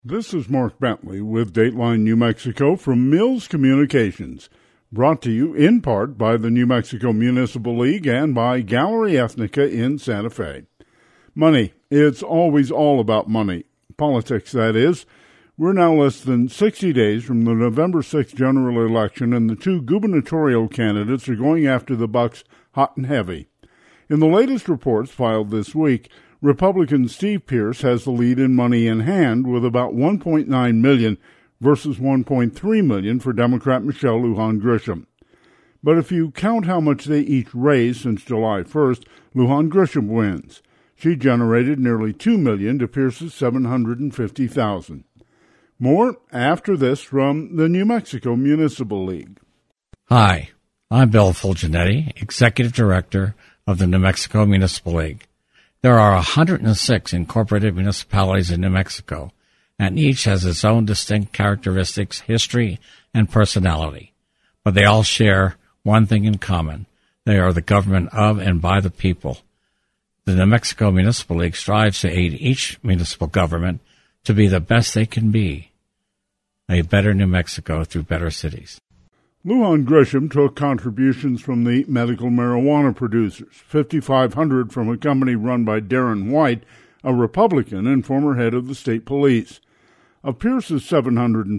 This is Mark Bentley with Dateline New Mexico from Mills Communications, brought to you in part by the New Mexico Municipal League and by Gallery Ethnica in Santa Fe. Money. It's always all about money. Politics, that is. We're now less than 60 days from the November 6th general election, and the two gubernatorial candidates are going after the bucks hot and heavy. In the latest reports filed this week, Republican Steve Pearce has the lead in money in hand with about $1.9 million versus $1.3 million for Democrat Michelle Lujan Grisham. But if you count how much they each raised since July 1st, Lujan Grisham wins. She generated nearly $2 million to Pearce's $750,000. More after this from the New Mexico Municipal League. Hi, I'm Bill Fulgenetti, Executive Director of the New Mexico Municipal League. There are 106 incorporated municipalities in New Mexico, and each has its own distinct characteristics, history, and personality. But they all share one thing in common. They are the government of and by the people. The New Mexico Municipal League strives to aid each municipal government to be the best they can be. A better New Mexico through better cities. Lujan Grisham took contributions from the medical marijuana producers, $5,500 from a company run by Darren White, a Republican and former head of the state police. Of Pearce's $750,000,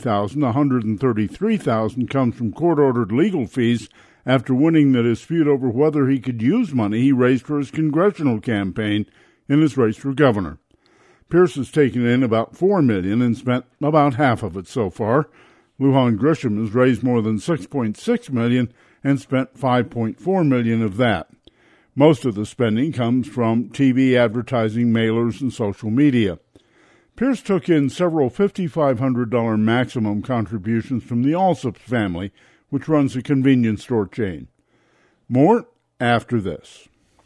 $133,000 comes from court-ordered legal fees after winning the dispute over whether he could use money he raised for his congressional campaign in his race for governor. Pearce has taken in about $4 million and spent about half of it so far. Lujan Grisham has raised more than $6.6 million and spent $5.4 million of that. Most of the spending comes from TV advertising, mailers, and social media. Pearce took in several $5,500 maximum contributions from the Alsups family, which runs a convenience store chain. More after this.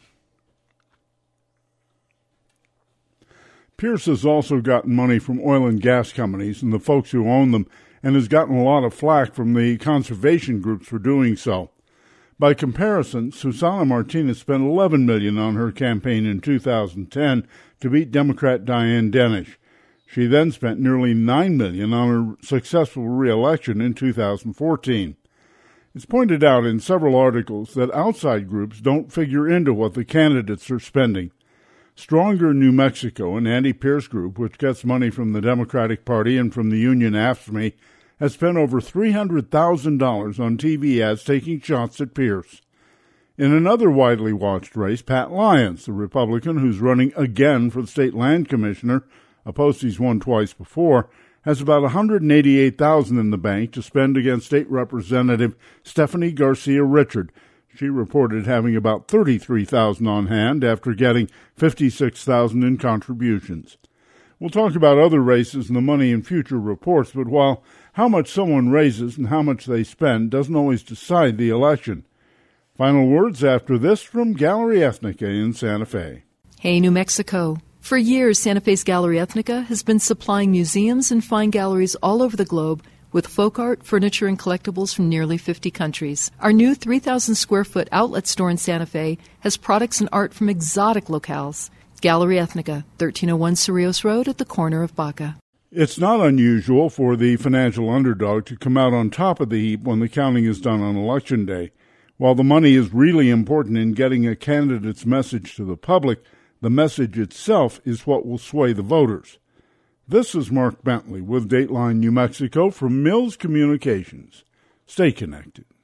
Pearce has also gotten money from oil and gas companies and the folks who own them, and has gotten a lot of flack from the conservation groups for doing so. By comparison, Susana Martinez spent $11 million on her campaign in 2010 to beat Democrat Diane Dennis. She then spent nearly $9 million on her successful re-election in 2014. It's pointed out in several articles that outside groups don't figure into what the candidates are spending. Stronger New Mexico, an anti-Pearce group which gets money from the Democratic Party and from the union AFSCME, has spent over $300,000 on TV ads taking shots at Pearce. In another widely watched race, Pat Lyons, the Republican who's running again for the state land commissioner, a post he's won twice before, has about $188,000 in the bank to spend against State Representative Stephanie Garcia Richard. She reported having about $33,000 on hand after getting $56,000 in contributions. We'll talk about other races and the money in future reports, but while how much someone raises and how much they spend doesn't always decide the election. Final words after this from Gallery Ethnica in Santa Fe. Hey, New Mexico. For years, Santa Fe's Gallery Ethnica has been supplying museums and fine galleries all over the globe with folk art, furniture, and collectibles from nearly 50 countries. Our new 3,000-square-foot outlet store in Santa Fe has products and art from exotic locales. Gallery Ethnica, 1301 Cerrillos Road at the corner of Baca. It's not unusual for the financial underdog to come out on top of the heap when the counting is done on Election Day. While the money is really important in getting a candidate's message to the public, the message itself is what will sway the voters. This is Mark Bentley with Dateline New Mexico from Mills Communications. Stay connected.